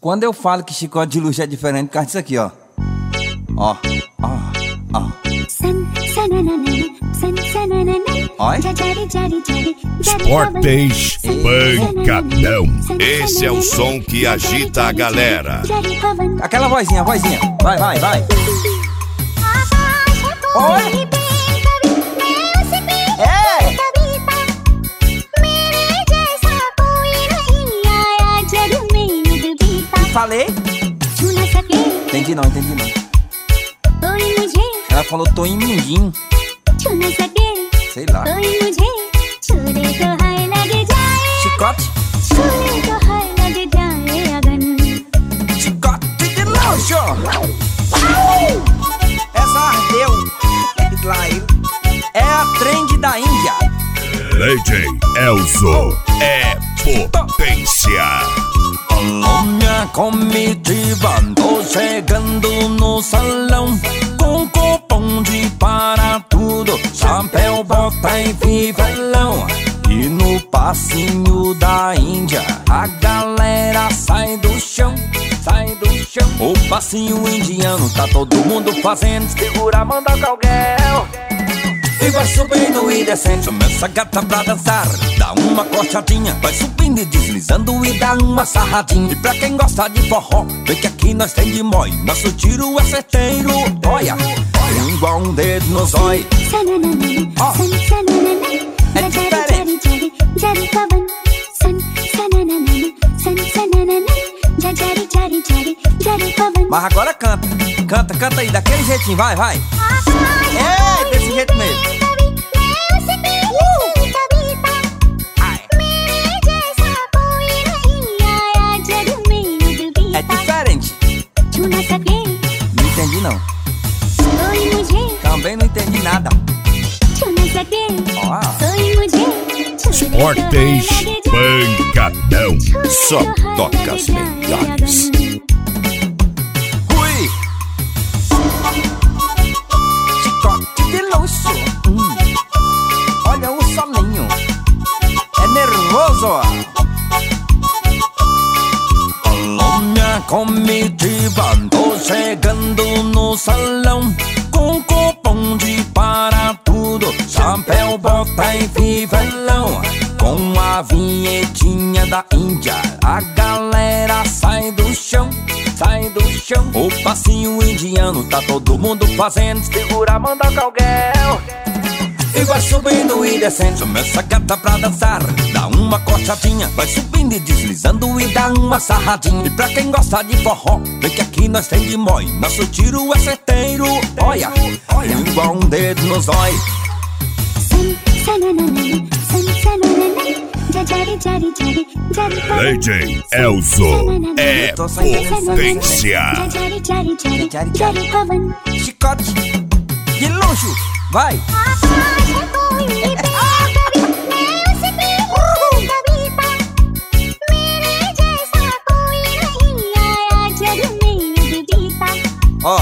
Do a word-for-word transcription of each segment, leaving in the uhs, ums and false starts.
Quando eu falo que chicote de luxo é diferente, por causa disso aqui, ó. Ó, ó, ó. Olha. Sportez Pancadão. Esse é o som que agita a galera. Aquela vozinha, vozinha. Vai, vai, vai. Oi. É. Falei? Entendi não, entendi não. Ela falou tô em mindinho. Sei lá. Chicote. Chicote de luxo. Essa ardeu. É a trend da Índia. D J Elzo é potência. Alô, minha comitiva, tô chegando no salão com cupom de para tudo, chapéu, bota e fivelão. E no passinho da Índia a galera sai do chão, sai do chão. O passinho indiano tá todo mundo fazendo, segura, manda calguel. E vai subindo e descendo, começa a gata pra dançar, dá uma coxadinha, vai subindo e deslizando e dá uma sarradinha. E pra quem gosta de forró, vê que aqui nós tem de mói, nosso tiro é certeiro. Olha, olha, igual um dedo no zói. Ó, é diferente. Mas agora canta, canta, canta aí, daquele jeitinho, vai, vai. É, desse jeito mesmo. É diferente. Não entendi não. Também não entendi nada. Sportez Pancadão. Só toca as melhores. Ui. Chicote de luxo. Hum. Olha o solinho. É nervoso. Alô, minha comitiva, tô chegando no salão com cupom de para tudo, chapéu, bota e fivelão. Com a vinhetinha da Índia a galera sai do chão, sai do chão. O passinho indiano tá todo mundo fazendo, segura, manda calguel. E vai subindo e descendo, começa a gata pra dançar, dá uma coxadinha, vai subindo e deslizando e dá uma sarradinha. E pra quem gosta de forró, vê que aqui nós tem de mói, nosso tiro é certeiro. Olha, olha, igual um dedo no zói. D J Elzo é potência. Chicote de luxo, vai. Ó,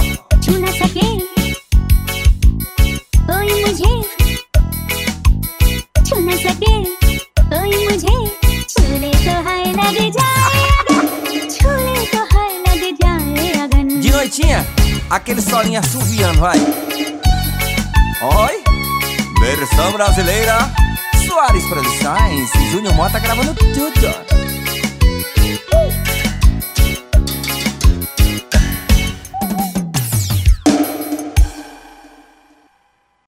de noitinha, aquele solinho assoviando, vai. Oi, versão brasileira, Soares Produções, Júnior Mota gravando tudo.